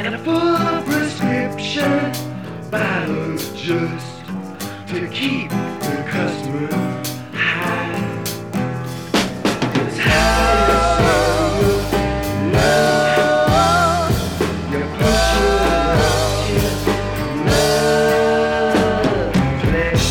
and a full prescription bottle just to keep the customer high. 'Cause how you sell your love, you push your love till love flesh.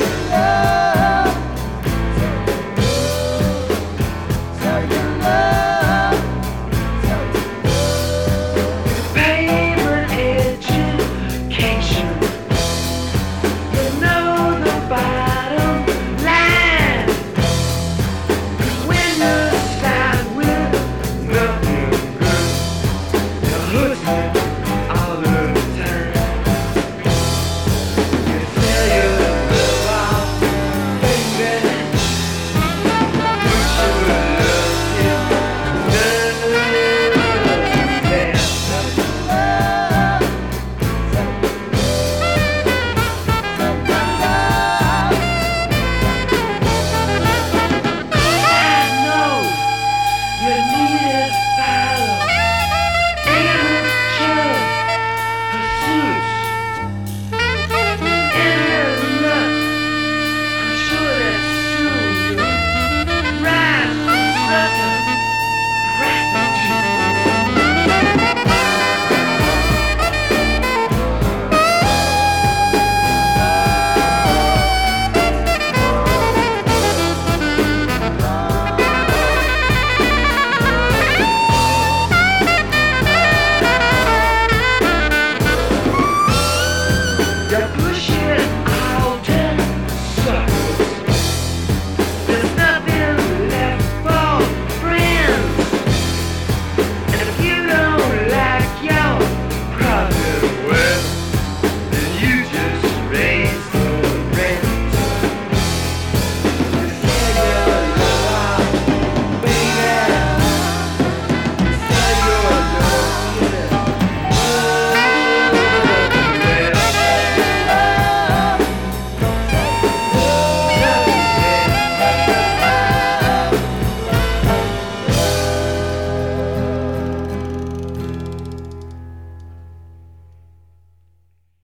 Payment education, you know the bottom line. 'Cause when you start with nothing good, your husband